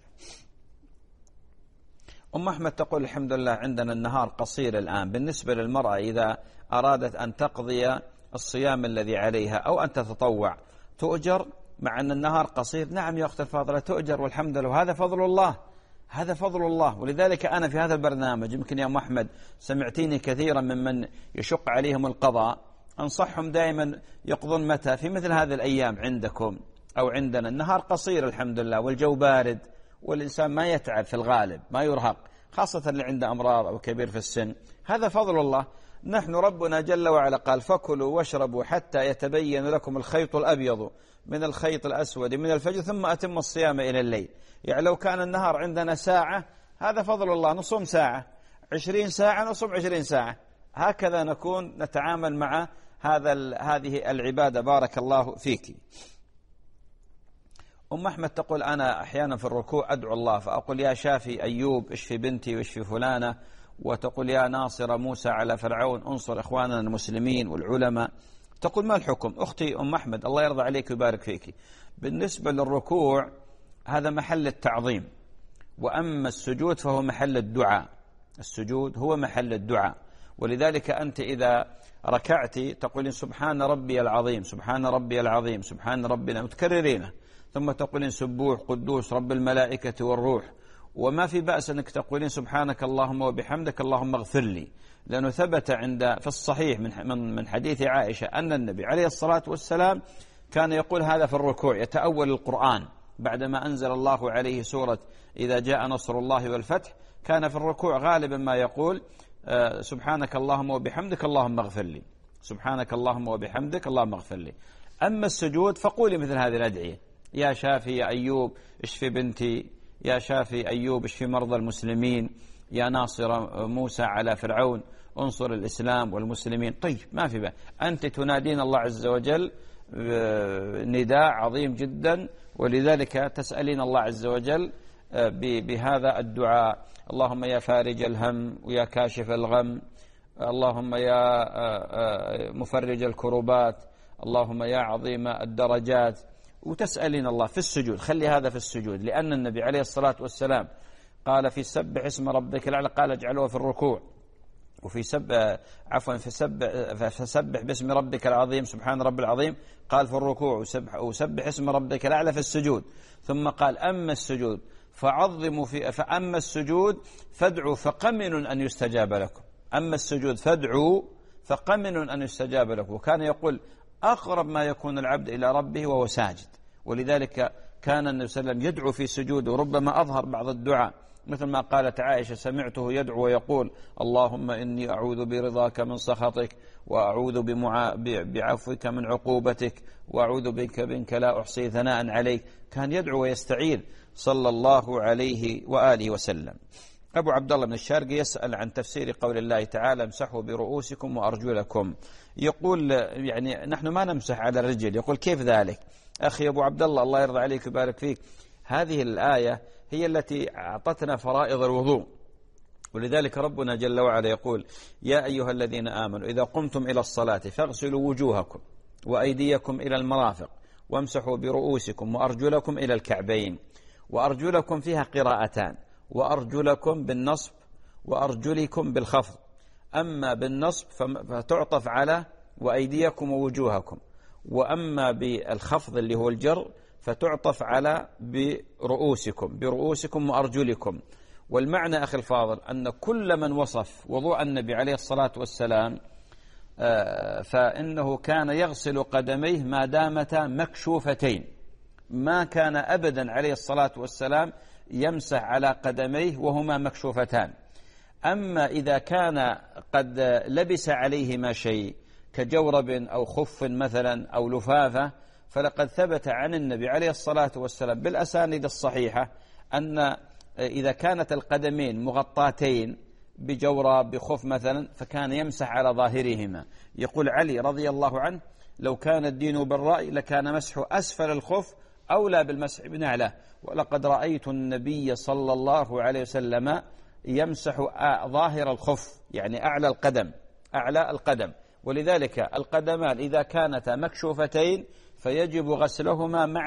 Speaker 2: أم أحمد تقول الحمد لله عندنا النهار قصير الآن، بالنسبة للمرأة إذا أرادت أن تقضي الصيام الذي عليها أو أن تتطوع تؤجر مع أن النهار قصير؟ نعم يا أخت الفاضلة تؤجر والحمد لله، وهذا فضل الله، هذا فضل الله. ولذلك أنا في هذا البرنامج يمكن يا أم أحمد سمعتيني كثيرا ممن يشق عليهم القضاء أنصحهم دائما يقضون متى؟ في مثل هذه الأيام عندكم أو عندنا، النهار قصير الحمد لله والجو بارد والإنسان ما يتعب في الغالب، ما يرهق، خاصة اللي عنده أمراض أو كبير في السن، هذا فضل الله. نحن ربنا جل وعلا قال فكلوا واشربوا حتى يتبين لكم الخيط الأبيض من الخيط الأسود من الفجر ثم أتم الصيام إلى الليل. يعني لو كان النهار عندنا ساعة هذا فضل الله، نصوم ساعة، 20 ساعة نصوم 20 ساعة، هكذا نكون نتعامل مع هذه العبادة. بارك الله فيك. أم أحمد تقول أنا أحيانا في الركوع أدعو الله فأقول يا شافي أيوب اشفي بنتي واشفي فلانة، وتقول يا ناصر موسى على فرعون انصر إخواننا المسلمين والعلماء. تقول ما الحكم؟ أختي أم أحمد الله يرضى عليك ويبارك فيك، بالنسبة للركوع هذا محل التعظيم، وأما السجود فهو محل الدعاء، السجود هو محل الدعاء. ولذلك أنت إذا ركعت تقولين سبحان ربي العظيم سبحان ربي العظيم سبحان ربنا متكررينه، ثم تقولين سبوح قدوس رب الملائكة والروح. وما في بأس أنك تقولين سبحانك اللهم وبحمدك اللهم اغفر لي، لأنه ثبت في الصحيح من حديث عائشة أن النبي عليه الصلاة والسلام كان يقول هذا في الركوع، يتأول القرآن بعدما أنزل الله عليه سورة إذا جاء نصر الله والفتح، كان في الركوع غالبا ما يقول سبحانك اللهم وبحمدك اللهم اغفر لي، سبحانك اللهم وبحمدك اللهم اغفر لي. أما السجود فقولي مثل هذه الأدعية، يا شافي يا أيوب اشفي بنتي، يا شافي أيوب اشفي مرضى المسلمين، يا ناصر موسى على فرعون انصر الإسلام والمسلمين. طيب ما في بقى، أنت تنادين الله عز وجل نداء عظيم جدا، ولذلك تسألين الله عز وجل بهذا الدعاء، اللهم يا فارج الهم ويا كاشف الغم، اللهم يا مفرج الكروبات، اللهم يا عظيم الدرجات، وتسألين الله في السجود. خلي هذا في السجود، لأن النبي عليه الصلاة والسلام قال في سبح اسم ربك الأعلى، قال اجعلوه في الركوع، وفي فسبح باسم ربك العظيم سبحان رب العظيم قال في الركوع، وسبح اسم ربك الأعلى في السجود. ثم قال أما السجود فعظموا فأما السجود فادعوا فقمن أن يستجاب لكم، أما السجود فادعوا فقمن أن يستجاب لكم. وكان يقول أقرب ما يكون العبد إلى ربه وهو ساجد، ولذلك كان النبي صلى الله عليه وسلم يدعو في سجوده، وربما أظهر بعض الدعاء مثل ما قالت عائشة: سمعته يدعو ويقول: اللهم إني أعوذ برضاك من سخطك، وأعوذ بعفوك من عقوبتك، وأعوذ بك منك لا أحصي ثناء عليك. كان يدعو ويستعيذ صلى الله عليه وآله وسلم. أبو عبد الله بن الشارقي يسأل عن تفسير قول الله تعالى: امسحوا برؤوسكم وأرجلكم. يقول يعني نحن ما نمسح على الرجل. يقول: كيف ذلك؟ أخي أبو عبد الله، الله يرضى عليك ويبارك فيك، هذه الآية هي التي أعطتنا فرائض الوضوء، ولذلك ربنا جل وعلا يقول: يا أيها الذين آمنوا إذا قمتم إلى الصلاة فاغسلوا وجوهكم وأيديكم إلى المرافق وامسحوا برؤوسكم وأرجلكم إلى الكعبين. وأرجلكم فيها قراءتان: وأرجلكم بالنصب وأرجلكم بالخفض. أما بالنصب فتعطف على وأيديكم ووجوهكم، وأما بالخفض اللي هو الجر فتعطف على برؤوسكم وأرجلكم. والمعنى أخي الفاضل أن كل من وصف وضوء النبي عليه الصلاة والسلام فإنه كان يغسل قدميه ما دامتا مكشوفتين، ما كان أبدا عليه الصلاة والسلام يمسح على قدميه وهما مكشوفتان. أما إذا كان قد لبس عليهما شيء كجورب أو خف مثلا أو لفافة، فلقد ثبت عن النبي عليه الصلاة والسلام بالأسانيد الصحيحة أن إذا كانت القدمين مغطاتين بجورب بخف مثلا فكان يمسح على ظاهرهما. يقول علي رضي الله عنه: لو كان الدين بالرأي لكان مسح أسفل الخف أولى بالمسح من أعلاه، ولقد رأيت النبي صلى الله عليه وسلم يمسح ظاهر الخف، يعني أعلى القدم. ولذلك القدمان إذا كانتا مكشوفتين فيجب غسلهما مع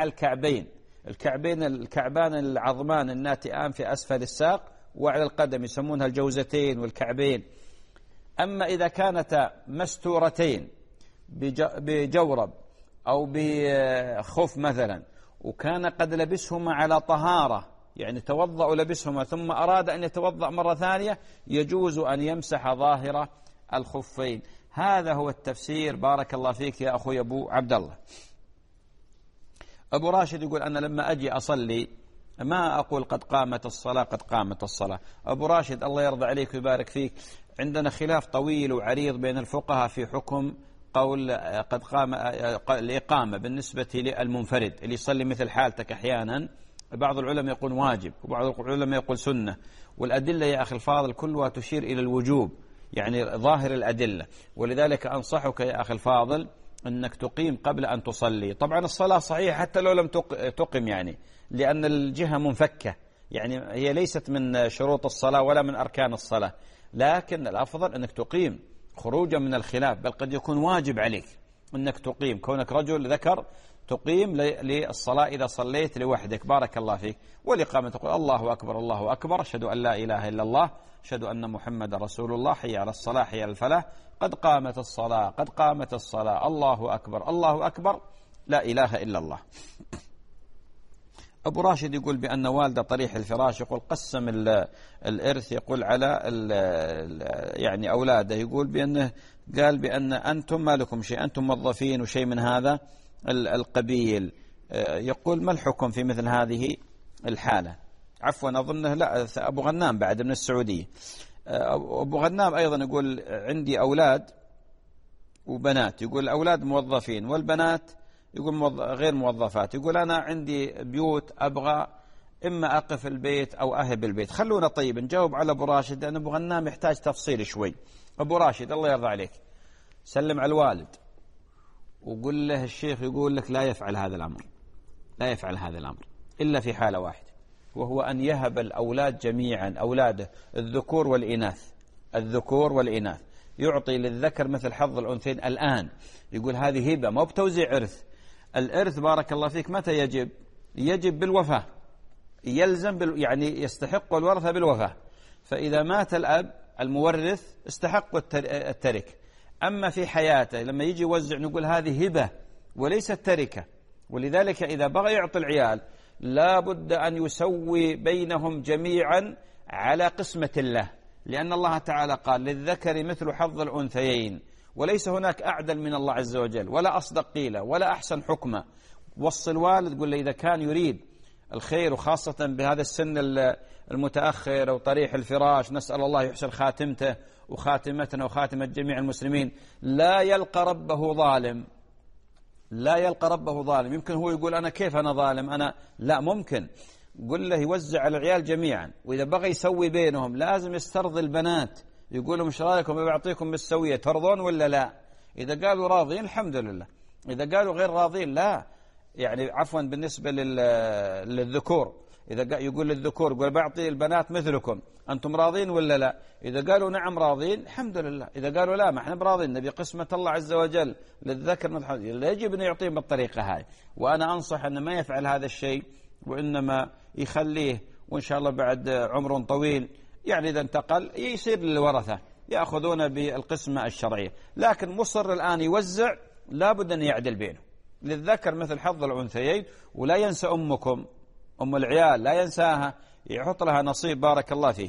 Speaker 2: الكعبان العظمان الناتئان في أسفل الساق وعلى القدم، يسمونها الجوزتين والكعبين. أما إذا كانتا مستورتين بجورب أو بخف مثلا وكان قد لبسهما على طهارة، يعني توضأ ولبسهما ثم أراد أن يتوضأ مرة ثانية، يجوز أن يمسح ظاهر الخفين. هذا هو التفسير. بارك الله فيك يا أخوي أبو عبد الله. أبو راشد يقول: أنا لما أجي أصلي ما أقول قد قامت الصلاة. أبو راشد الله يرضى عليك ويبارك فيك، عندنا خلاف طويل وعريض بين الفقهاء في حكم قول قد قام الإقامة بالنسبة للمنفرد اللي يصلي مثل حالتك. أحيانا بعض العلماء يقول واجب وبعض العلماء يقول سنة، والأدلة يا أخي الفاضل كلها تشير إلى الوجوب، يعني ظاهر الأدلة. ولذلك أنصحك يا أخي الفاضل أنك تقيم قبل أن تصلي. طبعا الصلاة صحيحة حتى لو لم تقم، يعني لأن الجهة منفكة، يعني هي ليست من شروط الصلاة ولا من أركان الصلاة، لكن الأفضل أنك تقيم خروجا من الخلاف، بل قد يكون واجب عليك أنك تقيم، كونك رجل ذكر تقيم للصلاة إذا صليت لوحدك. بارك الله فيك. والإقامة تقول: الله أكبر الله أكبر، أشهد أن لا إله إلا الله، أشهد أن محمد رسول الله، حي على الصلاة حي على الفلاح، قد قامت الصلاة، الله أكبر الله أكبر، لا إله إلا الله. أبو راشد يقول بأن والده طريح الفراش، يقول قسم الإرث، يقول على يعني أولاده، يقول بأنه قال بأن أنتم ما لكم شيء، أنتم موظفين وشيء من هذا القبيل. يقول: ما الحكم في مثل هذه الحالة؟ عفوا أظنه لا، أبو غنام بعد من السعودية. أبو غنام أيضا يقول: عندي أولاد وبنات، يقول الأولاد موظفين والبنات يقول غير موظفات. يقول أنا عندي بيوت أبغى إما أقف البيت أو أهب البيت. خلونا طيب نجاوب على أبو راشد، لأن أبو غنام يحتاج تفصيل شوي. أبو راشد الله يرضى عليك، سلم على الوالد وقل له الشيخ يقول لك لا يفعل هذا الأمر إلا في حالة واحدة، وهو أن يهب الأولاد جميعا، أولاده الذكور والإناث، يعطي للذكر مثل حظ الأنثيين الآن. يقول هذه هبة، ما بتوزيع إرث. الإرث بارك الله فيك متى يجب بالوفاة، يلزم يعني يستحق الورثة بالوفاة. فإذا مات الأب المورث استحق الترك. أما في حياته لما يجي يوزع نقول هذه هبة وليست تركة. ولذلك إذا بغى يعطي العيال لا بد أن يسوي بينهم جميعا على قسمة الله، لأن الله تعالى قال للذكر مثل حظ الأنثيين، وليس هناك أعدل من الله عز وجل ولا أصدق قيلا ولا أحسن حكما. وصي الوالد، قل له إذا كان يريد الخير وخاصة بهذا السن المتأخر أو طريح الفراش، نسأل الله يحسن خاتمته وخاتمتنا وخاتمة جميع المسلمين، لا يلقى ربه ظالم، لا يلقى ربه ظالم. يمكن هو يقول أنا كيف أنا ظالم أنا، لا ممكن. قل له يوزع على العيال جميعا، وإذا بغى يسوي بينهم لازم يسترضي البنات، يقول لهم ايش رايكم بعطيكم بالسوية، ترضون ولا لا؟ إذا قالوا راضين الحمد لله، إذا قالوا غير راضين لا. يعني عفوا بالنسبة للذكور، إذا يقول للذكور يقول بعطي البنات مثلكم، أنتم راضين ولا لا؟ إذا قالوا نعم راضين الحمد لله، إذا قالوا لا ما احنا براضين، نبي قسمة الله عز وجل للذكر لا يجب أن يعطيهم بالطريقة هاي. وأنا أنصح أن ما يفعل هذا الشيء، وإنما يخليه، وإن شاء الله بعد عمر طويل يعني إذا انتقل يصير للورثة يأخذون بالقسمة الشرعية. لكن مصر الآن يوزع، لابد أن يعدل بينه، للذكر مثل حظ الأنثيين. ولا ينسى أمكم، أم العيال لا ينساها، يحط لها نصيب بارك الله فيه.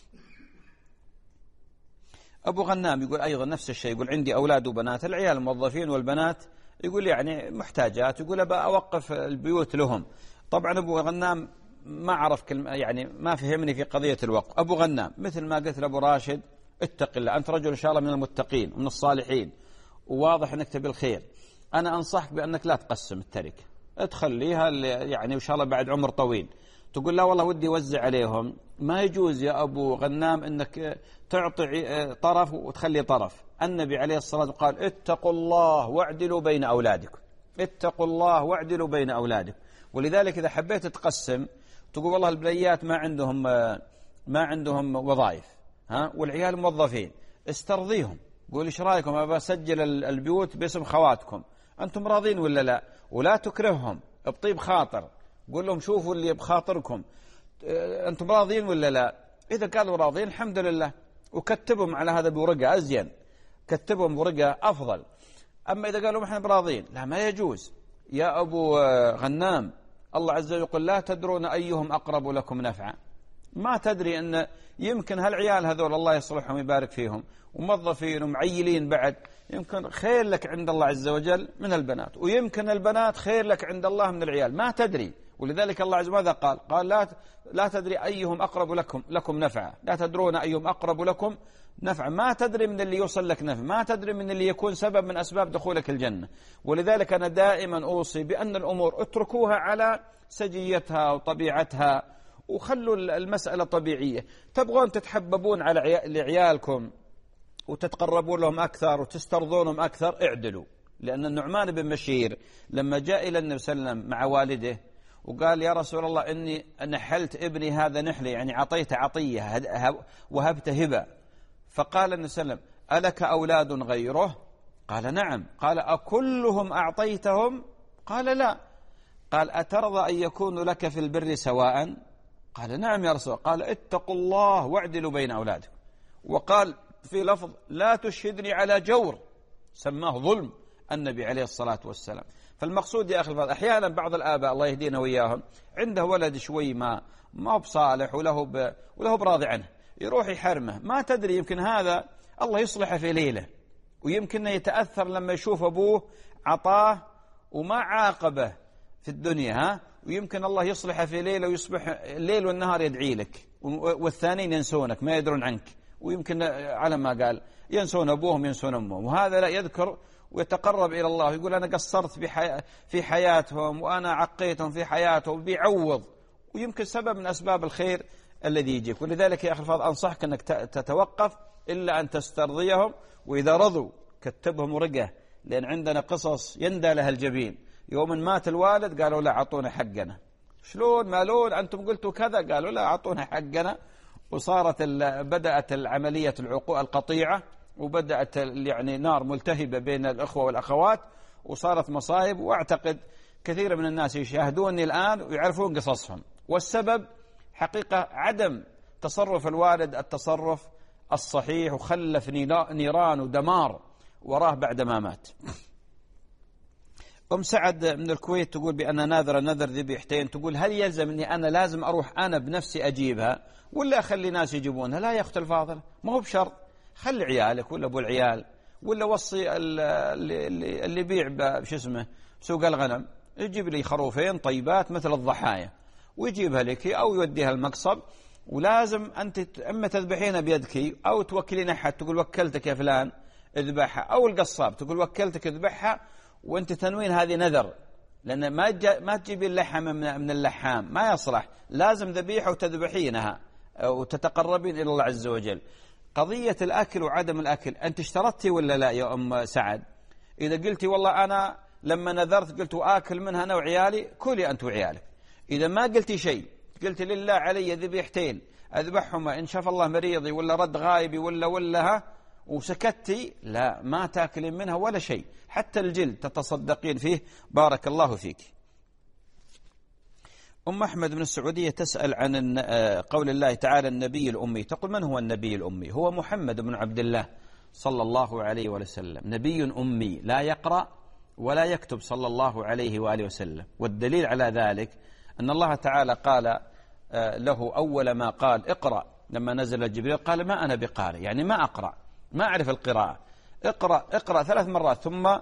Speaker 2: أبو غنام يقول أيضا نفس الشيء، يقول عندي أولاد وبنات، العيال موظفين والبنات يقول يعني محتاجات، يقول أبى أوقف البيوت لهم. طبعا أبو غنام ما عرف يعني ما فهمني في قضية الوقف. أبو غنام مثل ما قلت لأبو راشد اتق الله، أنت رجل إن شاء الله من المتقين ومن الصالحين وواضح أنك تبي الخير، أنا أنصحك بأنك لا تقسم التركة، تخليها يعني إن شاء الله بعد عمر طويل. تقول لا والله ودي أوزع عليهم، ما يجوز يا أبو غنام أنك تعطي طرف وتخلي طرف. النبي عليه الصلاة والسلام قال اتقوا الله واعدلوا بين أولادكم، اتقوا الله واعدلوا بين أولادكم. ولذلك إذا حبيت تقسم تقول والله البنيات ما عندهم وظائف والعيال موظفين، استرضيهم، قول ايش رايكم ابى اسجل البيوت باسم خواتكم، انتم راضين ولا لا؟ ولا تكرههم بطيب خاطر، قول لهم شوفوا اللي بخاطركم، انتم راضين ولا لا؟ اذا قالوا راضين الحمد لله، وكتبهم على هذا بورقه ازين، كتبهم بورقه افضل. اما اذا قالوا احنا براضين لا، ما يجوز يا ابو غنام. الله عز وجل يقول لا تدرون ايهم اقرب لكم نفعا، ما تدري ان يمكن هالعيال هذول الله يصلحهم ويبارك فيهم وموظفين ومعيلين بعد، يمكن خير لك عند الله عز وجل من البنات، ويمكن البنات خير لك عند الله من العيال، ما تدري. ولذلك الله عز وجل قال لا تدري أيهم أقرب لكم نفعا، لا تدرون أيهم أقرب لكم نفعا، ما تدري من اللي يوصل لك نفع، ما تدري من اللي يكون سبب من أسباب دخولك الجنة. ولذلك أنا دائما أوصي بأن الأمور اتركوها على سجيتها وطبيعتها، وخلوا المسألة طبيعية. تبغون تتحببون على عيالكم وتتقربون لهم أكثر وتسترضونهم أكثر، اعدلوا. لأن النعمان بن بشير لما جاء إلى النبي صلى الله عليه وسلم مع والده وقال يا رسول الله إني نحلت ابني هذا نحلة، يعني أعطيت عطية وهبت هبة، فقال النبي صلى الله عليه وسلم ألك أولاد غيره؟ قال نعم. قال أكلهم أعطيتهم؟ قال لا. قال أترضى أن يكونوا لك في البر سواء؟ قال نعم يا رسول الله. قال اتقوا الله واعدلوا بين أولادكم. وقال في لفظ لا تشهدني على جور، سماه ظلم النبي عليه الصلاة والسلام. فالمقصود يا أخي الفاضل أحيانا بعض الآباء الله يهدينا وإياهم عنده ولد شوي ما بصالح وله براضي عنه، يروح يحرمه، ما تدري يمكن هذا الله يصلحه في ليلة، ويمكن يتأثر لما يشوف أبوه عطاه وما عاقبه في الدنيا، ويمكن الله يصلحه في ليلة ويصبح الليل والنهار يدعي لك، والثانيين ينسونك ما يدرون عنك، ويمكن على ما قال ينسون أبوهم ينسون أمهم، وهذا لا يذكر ويتقرب إلى الله، يقول أنا قصرت في حياتهم وأنا عقيتهم في حياتهم، بيعوض، ويمكن سبب من أسباب الخير الذي يجيك. ولذلك يا أخي الفاضل أنصحك أنك تتوقف إلا أن تسترضيهم، وإذا رضوا كتبهم ورقة، لأن عندنا قصص يندى لها الجبين. يوم مات الوالد قالوا لا أعطونا حقنا، شلون مالون أنتم قلتوا كذا؟ قالوا لا أعطونا حقنا. وصارت بدأت العملية القطيعة، وبدأت يعني نار ملتهبة بين الأخوة والأخوات، وصارت مصائب. وأعتقد كثير من الناس يشاهدوني الآن ويعرفون قصصهم، والسبب حقيقة عدم تصرف الوالد التصرف الصحيح، وخلف نيران ودمار وراه بعد ما مات. أم سعد من الكويت تقول بأن ناذر نذر ذبيحتين، تقول هل يلزم أني أنا لازم أروح أنا بنفسي أجيبها ولا أخلي ناس يجيبونها؟ لا يا أخت الفاضلة، ما هو بشرط، خلي عيالك ولا أبو العيال، ولا وصي اللي يبيع بسوق الغنم يجيب لي خروفين طيبات مثل الضحايا ويجيبها لك أو يوديها المقصب، ولازم أنت إما تذبحينها بيدك أو توكلين أحد تقول وكلتك يا فلان اذبحها، أو القصاب تقول وكلتك اذبحها وأنت تنوين هذه نذر، لأن ما تجيبين اللحم من اللحام ما يصلح، لازم ذبيحة وتذبحينها وتتقربين إلى الله عز وجل. قضية الأكل وعدم الأكل أنت اشترطتي ولا لا يا أم سعد؟ إذا قلتي والله أنا لما نذرت قلت وآكل منها أنا وعيالي، كلي أنت وعيالك. إذا ما قلتي شيء، قلتي لله علي ذبيحتين أذبحهما إن شاف الله مريضي ولا رد غايبي ولا وسكتي، لا ما تاكلين منها ولا شيء، حتى الجلد تتصدقين فيه. بارك الله فيك. أم أحمد من السعودية تسأل عن قول الله تعالى النبي الأمي، تقول من هو النبي الأمي؟ هو محمد بن عبد الله صلى الله عليه وسلم، نبي أمي لا يقرأ ولا يكتب صلى الله عليه وآله وسلم. والدليل على ذلك أن الله تعالى قال له أول ما قال اقرأ، لما نزل جبريل قال ما أنا بقارئ، يعني ما أقرأ، ما أعرف القراءة، اقرأ 3 مرات، ثم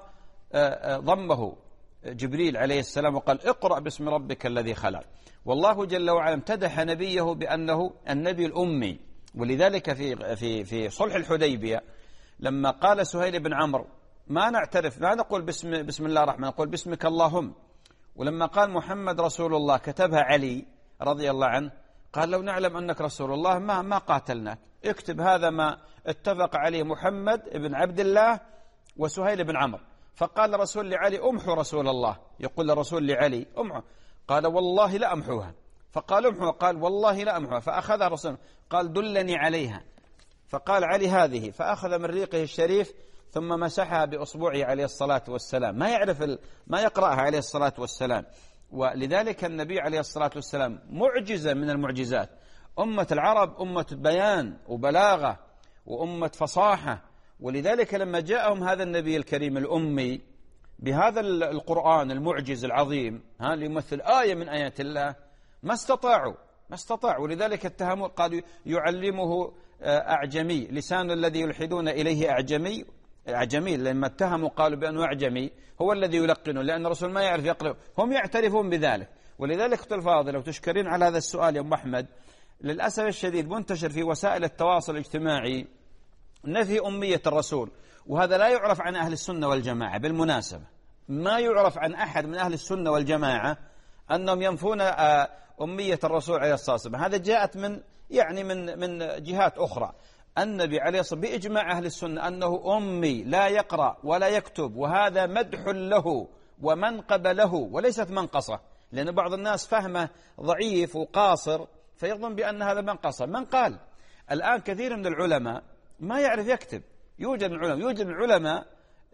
Speaker 2: ضمه جبريل عليه السلام وقال اقرأ باسم ربك الذي خلق. والله جل وعلا امتدح نبيه بأنه النبي الأمي. ولذلك في صلح الحديبية لما قال سهيل بن عمرو ما نعترف، لا نقول بسم الله الرحمن، نقول باسمك اللهم. ولما قال محمد رسول الله كتبها علي رضي الله عنه، قال لو نعلم أنك رسول الله ما قاتلناك، اكتب هذا ما اتفق عليه محمد بن عبد الله وسهيل بن عمرو. فقال الرسول لعلي امحو رسول الله، يقول الرسول لعلي امحو، قال والله لا أمحوها، فقال امحو، قال والله لا أمحوها، فأخذها الرسول قال دلني عليها، فقال علي هذه، فأخذ من ريقه الشريف ثم مسحها بأصبعه عليه الصلاة والسلام، ما يعرف ما يقرأها عليه الصلاة والسلام. ولذلك النبي عليه الصلاة والسلام معجزة من المعجزات. أمة العرب أمة بيان وبلاغة وأمة فصاحة، ولذلك لما جاءهم هذا النبي الكريم الأمي بهذا القرآن المعجز العظيم اللي يمثل آية من آيات الله، ما استطاعوا. ولذلك اتهموا، قالوا يعلمه أعجمي، لسان الذي يلحدون إليه أعجمي، لما اتهموا قالوا بأنه أعجمي هو الذي يلقنه، لأن الرسول ما يعرف يقرأ، هم يعترفون بذلك. ولذلك أختي الفاضلة وتشكرين على هذا السؤال يا أم أحمد، للأسف الشديد منتشر في وسائل التواصل الاجتماعي نفي أمية الرسول، وهذا لا يعرف عن أهل السنة والجماعة. بالمناسبة ما يعرف عن أحد من أهل السنة والجماعة أنهم ينفون أمية الرسول عليه الصلاة والسلام. هذا جاءت من جهات أخرى. النبي عليه الصلاة والسلام بإجماع أهل السنة أنه أمي لا يقرأ ولا يكتب، وهذا مدح له ومنقب له وليست منقصة، لأن بعض الناس فهمه ضعيف وقاصر فيظن بأن هذا منقصة. من قال؟ الآن كثير من العلماء ما يعرف يكتب، يوجد من العلماء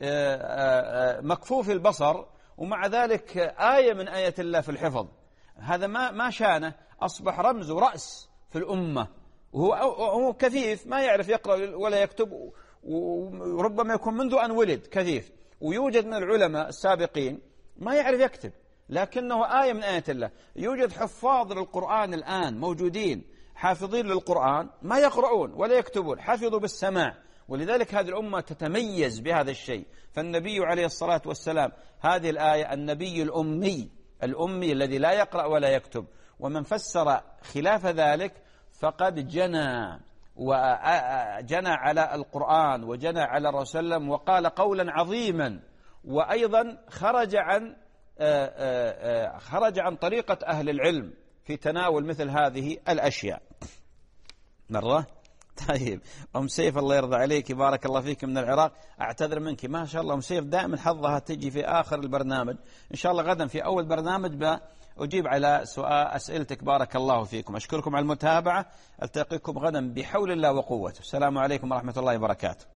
Speaker 2: مكفوف البصر ومع ذلك آية من آيات الله في الحفظ، هذا ما شانه، أصبح رمز ورأس في الأمة، وهو كفيف ما يعرف يقرأ ولا يكتب، وربما يكون منذ أن ولد كفيف. ويوجد من العلماء السابقين ما يعرف يكتب لكنه آية من آيات الله. يوجد حفاظ للقرآن الآن موجودين، حافظين للقرآن ما يقرؤون ولا يكتبون، حافظوا بالسماع. ولذلك هذه الأمة تتميز بهذا الشيء. فالنبي عليه الصلاة والسلام هذه الآية النبي الأمي الذي لا يقرأ ولا يكتب. ومن فسر خلاف ذلك فقد جنى على القرآن وجنى على الرسول صلى الله عليه وسلم وقال قولا عظيما، وأيضا خرج عن طريقة أهل العلم في تناول مثل هذه الأشياء. مرة طيب أم سيف الله يرضى عليك، بارك الله فيك من العراق، أعتذر منك، ما شاء الله أم سيف دائما حظها تجي في آخر البرنامج. إن شاء الله غدا في أول برنامج أجيب على أسئلتك. بارك الله فيكم، أشكركم على المتابعة، ألتقيكم غدا بحول الله وقوته. السلام عليكم ورحمة الله وبركاته.